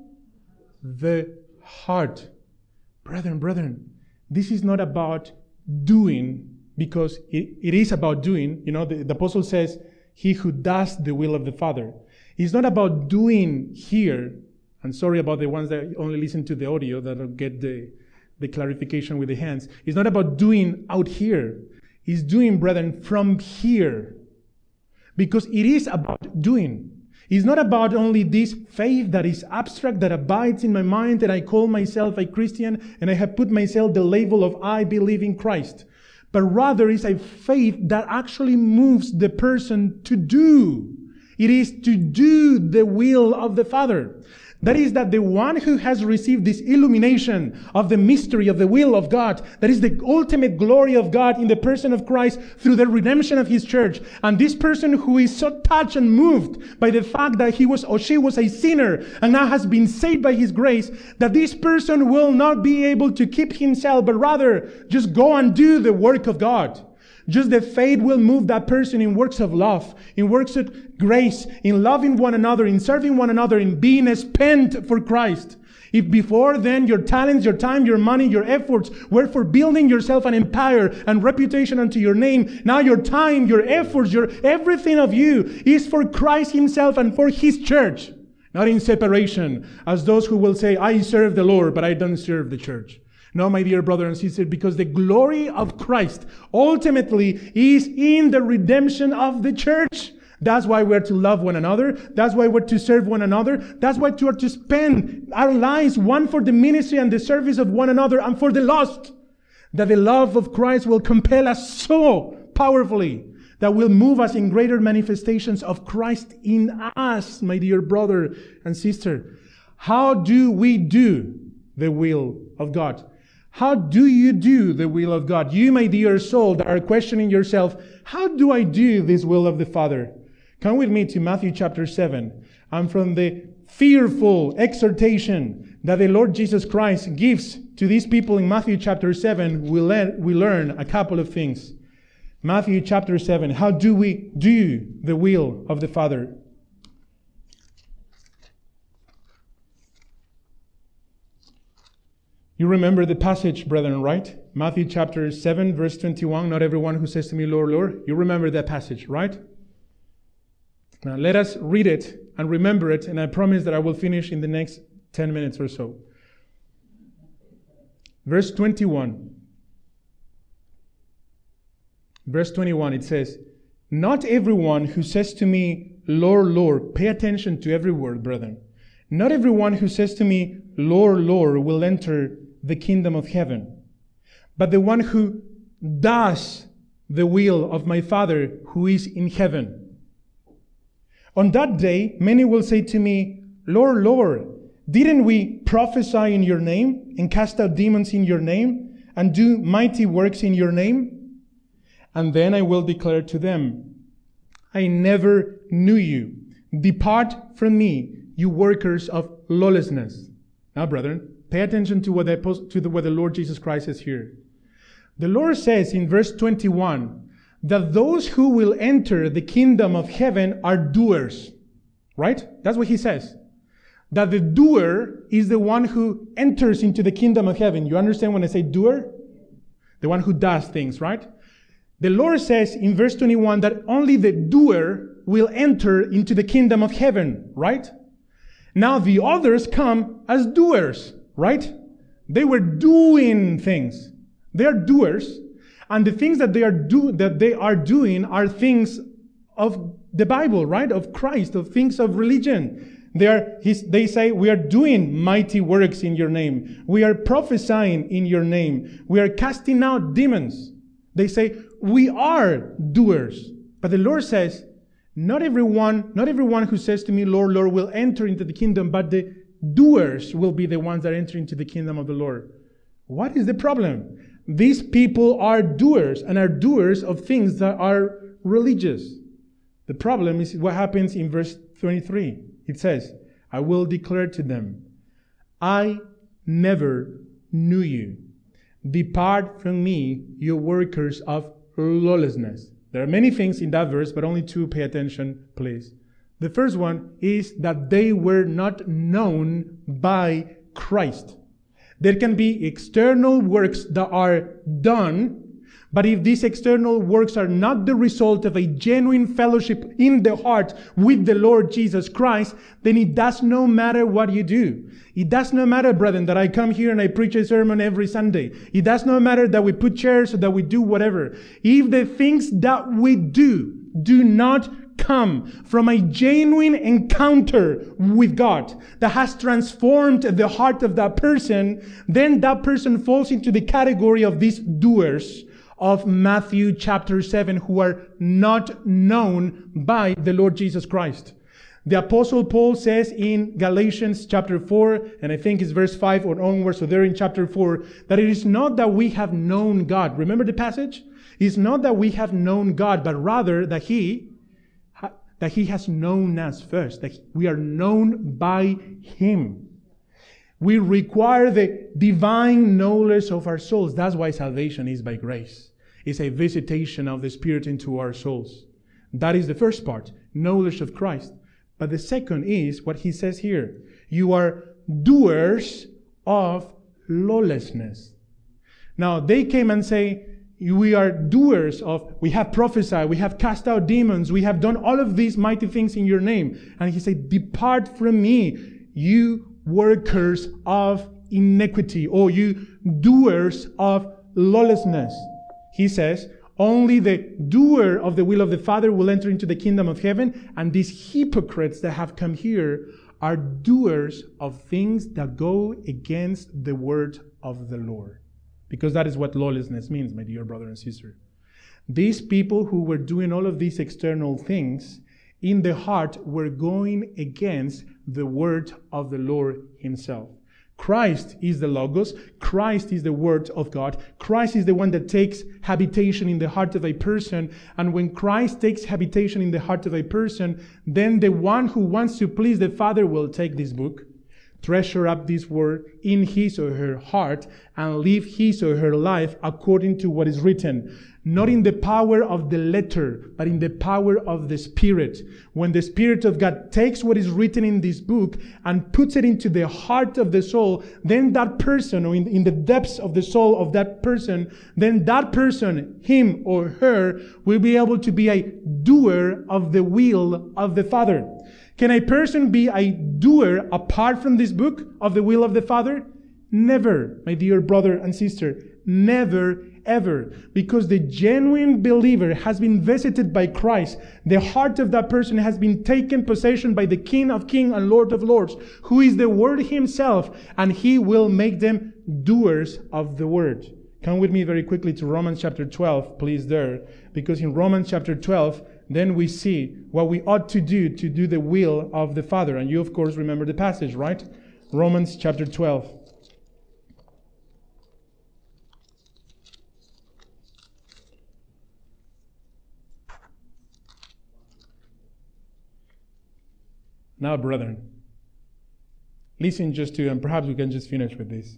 S2: the heart. Brethren, brethren, this is not about doing, because it, it is about doing. You know, the, the apostle says, he who does the will of the Father. It's not about doing here. I'm sorry about the ones that only listen to the audio, that'll get the, the clarification with the hands. It's not about doing out here. It's doing, brethren, from here. Because it is about doing. It's not about only this faith that is abstract, that abides in my mind, that I call myself a Christian, and I have put myself the label of I believe in Christ. But rather is a faith that actually moves the person to do. It is to do the will of the Father. That is, that the one who has received this illumination of the mystery of the will of God, that is the ultimate glory of God in the person of Christ through the redemption of His church. And this person who is so touched and moved by the fact that he was or she was a sinner and now has been saved by His grace, that this person will not be able to keep himself, but rather just go and do the work of God. Just the faith will move that person in works of love, in works of grace, in loving one another, in serving one another, in being spent for Christ. If before then your talents, your time, your money, your efforts were for building yourself an empire and reputation unto your name, now your time, your efforts, your everything of you is for Christ Himself and for His church. Not in separation, as those who will say, I serve the Lord, but I don't serve the church. No, my dear brother and sister, because the glory of Christ ultimately is in the redemption of the church. That's why we're to love one another. That's why we're to serve one another. That's why we're to spend our lives, one for the ministry and the service of one another and for the lost. That the love of Christ will compel us so powerfully that will move us in greater manifestations of Christ in us, my dear brother and sister. How do we do the will of God? How do you do the will of God? You, my dear soul, that are questioning yourself, how do I do this will of the Father? Come with me to Matthew chapter seven. And from the fearful exhortation that the Lord Jesus Christ gives to these people in Matthew chapter seven, we learn, we learn a couple of things. Matthew chapter seven, how do we do the will of the Father? You remember the passage, brethren, right? Matthew chapter seven, verse twenty-one. Not everyone who says to me, Lord, Lord. You remember that passage, right? Now let us read it and remember it, and I promise that I will finish in the next ten minutes or so. Verse twenty-one. Verse twenty-one, it says, not everyone who says to me, Lord, Lord. Pay attention to every word, brethren. Not everyone who says to me, Lord, Lord, will enter the kingdom of heaven, but the one who does the will of my Father who is in heaven. On that day, many will say to me, Lord, Lord, didn't we prophesy in your name and cast out demons in your name and do mighty works in your name? And then I will declare to them, I never knew you. Depart from me, you workers of lawlessness. Now, brethren, pay attention to what the, to the, what the Lord Jesus Christ says here. The Lord says in verse twenty-one that those who will enter the kingdom of heaven are doers. Right? That's what He says. That the doer is the one who enters into the kingdom of heaven. You understand when I say doer? The one who does things, right? The Lord says in verse twenty-one that only the doer will enter into the kingdom of heaven, right? Now the others come as doers, right? They were doing things. They are doers, and the things that they are do that they are doing are things of the Bible, right? Of Christ, of things of religion. They are, his, they say, we are doing mighty works in your name. We are prophesying in your name. We are casting out demons. They say, we are doers. But the Lord says, not everyone, not everyone who says to me, Lord, Lord, will enter into the kingdom, but the doers will be the ones that enter into the kingdom of the Lord. What is the problem? These people are doers and are doers of things that are religious. The problem is what happens in verse twenty-three. It says, I will declare to them, I never knew you. Depart from me, you workers of lawlessness. There are many things in that verse, but only two. Pay attention, please. The first one is that they were not known by Christ. There can be external works that are done, but if these external works are not the result of a genuine fellowship in the heart with the Lord Jesus Christ, then it does not matter what you do. It does not matter, brethren, that I come here and I preach a sermon every Sunday. It does not matter that we put chairs or that we do whatever. If the things that we do do not come from a genuine encounter with God that has transformed the heart of that person, then that person falls into the category of these doers of Matthew chapter seven who are not known by the Lord Jesus Christ. The Apostle Paul says in Galatians chapter four, and I think it's verse five or onwards, so there in chapter four, that it is not that we have known God. Remember the passage? It's not that we have known God, but rather that He that He has known us first, that we are known by Him. We require the divine knowledge of our souls. That's why salvation is by grace. It's a visitation of the Spirit into our souls. That is the first part, knowledge of Christ. But the second is what he says here. You are doers of lawlessness. Now, they came and say, we are doers of, we have prophesied, we have cast out demons, we have done all of these mighty things in your name. And he said, depart from me, you workers of iniquity, or you doers of lawlessness. He says, only the doer of the will of the Father will enter into the kingdom of heaven, and these hypocrites that have come here are doers of things that go against the word of the Lord. Because that is what lawlessness means, my dear brother and sister. These people who were doing all of these external things, in the heart were going against the word of the Lord Himself. Christ is the Logos. Christ is the Word of God. Christ is the one that takes habitation in the heart of a person. And when Christ takes habitation in the heart of a person, then the one who wants to please the Father will take this book, treasure up this word in his or her heart, and live his or her life according to what is written. Not in the power of the letter, but in the power of the Spirit. When the Spirit of God takes what is written in this book and puts it into the heart of the soul, then that person, or in, in the depths of the soul of that person, then that person, him or her, will be able to be a doer of the will of the Father. Can a person be a doer apart from this book of the will of the Father? Never, my dear brother and sister. Never, ever. Because the genuine believer has been visited by Christ. The heart of that person has been taken possession by the King of Kings and Lord of Lords, who is the Word Himself, and He will make them doers of the Word. Come with me very quickly to Romans chapter twelve, please, there. Because in Romans chapter twelve, then we see what we ought to do to do the will of the Father. And you, of course, remember the passage, right? Romans chapter twelve. Now, brethren, listen just to, and perhaps we can just finish with this.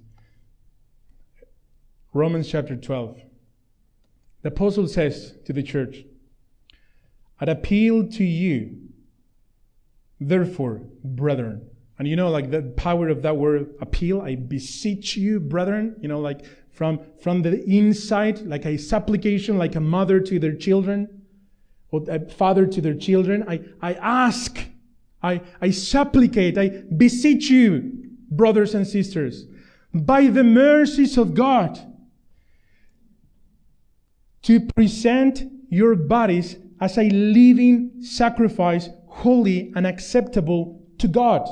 S2: Romans chapter twelve. The apostle says to the church, I appeal to you, therefore, brethren. And you know, like the power of that word appeal, I beseech you, brethren, you know, like from, from the inside, like a supplication, like a mother to their children, or a father to their children. I, I ask, I, I supplicate, I beseech you, brothers and sisters, by the mercies of God, to present your bodies as a living sacrifice, holy and acceptable to God.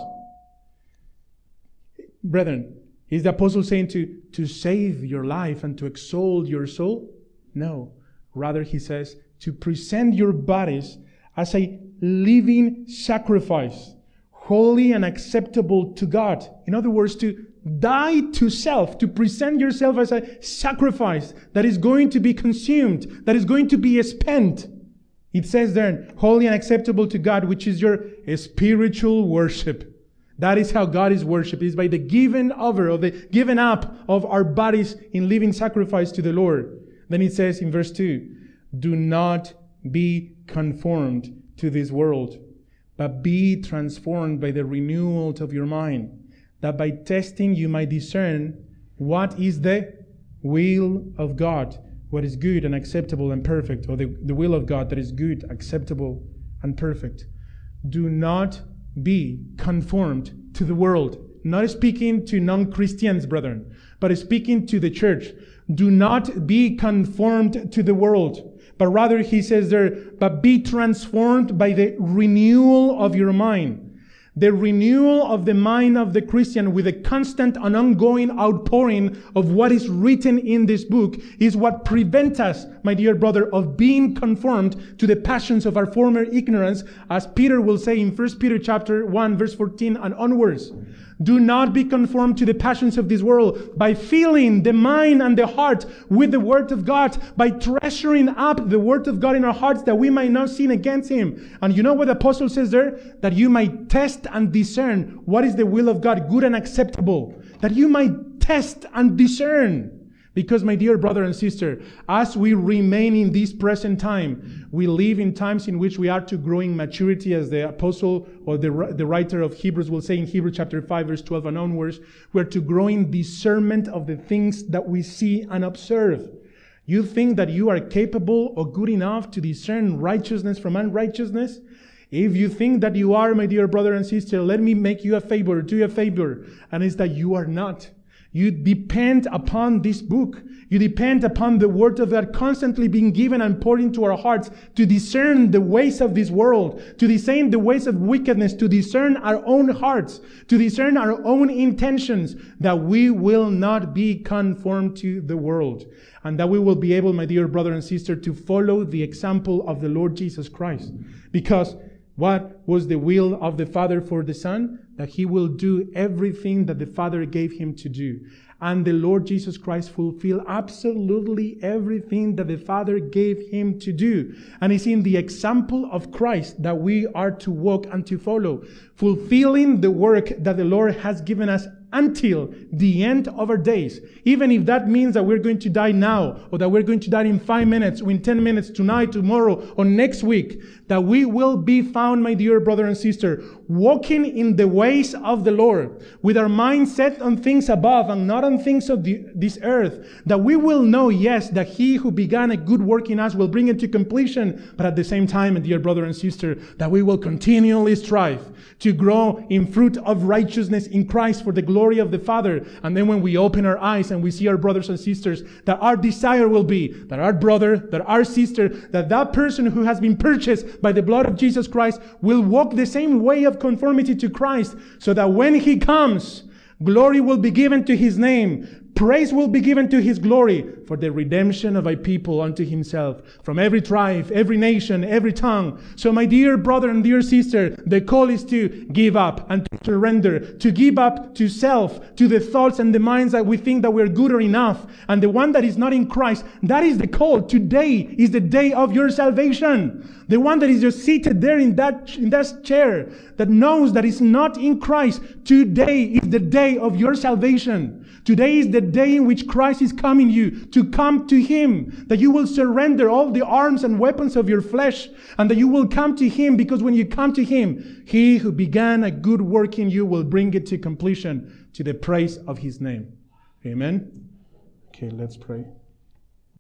S2: Brethren, is the apostle saying to, to save your life and to exalt your soul? No. Rather, he says to present your bodies as a living sacrifice, holy and acceptable to God. In other words, to die to self, to present yourself as a sacrifice that is going to be consumed, that is going to be spent. It says there, holy and acceptable to God, which is your spiritual worship. That is how God is worshipped. It is by the giving over, or the giving up of our bodies in living sacrifice to the Lord. Then it says in verse two, do not be conformed to this world, but be transformed by the renewal of your mind, that by testing you might discern what is the will of God, what is good and acceptable and perfect, or the, the will of God that is good, acceptable, and perfect. Do not be conformed to the world. Not speaking to non-Christians, brethren, but speaking to the church. Do not be conformed to the world, but rather, he says there, but be transformed by the renewal of your mind. The renewal of the mind of the Christian with a constant and ongoing outpouring of what is written in this book is what prevents us, my dear brother, of being conformed to the passions of our former ignorance, as Peter will say in First Peter chapter one, verse fourteen and onwards. Do not be conformed to the passions of this world by filling the mind and the heart with the Word of God, by treasuring up the Word of God in our hearts that we might not sin against Him. And you know what the apostle says there? That you might test and discern what is the will of God, good and acceptable. That you might test and discern. Because, my dear brother and sister, as we remain in this present time, we live in times in which we are to grow in maturity, as the apostle or the, the writer of Hebrews will say in Hebrews chapter five, verse twelve and onwards. We are to grow in discernment of the things that we see and observe. You think that you are capable or good enough to discern righteousness from unrighteousness? If you think that you are, my dear brother and sister, let me make you a favor, do you a favor, and it's that you are not. You depend upon this book. You depend upon the Word of God constantly being given and poured into our hearts to discern the ways of this world, to discern the ways of wickedness, to discern our own hearts, to discern our own intentions, that we will not be conformed to the world, and that we will be able, my dear brother and sister, to follow the example of the Lord Jesus Christ. Because what was the will of the Father for the Son? That He will do everything that the Father gave Him to do. And the Lord Jesus Christ fulfilled absolutely everything that the Father gave Him to do. And it's in the example of Christ that we are to walk and to follow, fulfilling the work that the Lord has given us until the end of our days. Even if that means that we're going to die now, or that we're going to die in five minutes, or in ten minutes, tonight, tomorrow, or next week, that we will be found, my dear brother and sister, walking in the ways of the Lord, with our mind set on things above and not on things of the, this earth, that we will know, yes, that He who began a good work in us will bring it to completion, but at the same time, my dear brother and sister, that we will continually strive to grow in fruit of righteousness in Christ for the glory of the Father. And then when we open our eyes and we see our brothers and sisters, that our desire will be that our brother, that our sister, that that person who has been purchased by the blood of Jesus Christ will walk the same way of conformity to Christ, so that when He comes, glory will be given to His name. Praise will be given to His glory for the redemption of a people unto Himself, from every tribe, every nation, every tongue. So my dear brother and dear sister, the call is to give up and to surrender, to give up to self, to the thoughts and the minds that we think that we're good or enough, and the one that is not in Christ. That is the call. Today is the day of your salvation. The one that is just seated there in that, in that chair, that knows that is not in Christ. Today is the day of your salvation. Today is the day in which Christ is coming you to come to Him, that you will surrender all the arms and weapons of your flesh, and that you will come to Him, because when you come to Him, He who began a good work in you will bring it to completion, to the praise of His name. Amen. Okay, let's pray.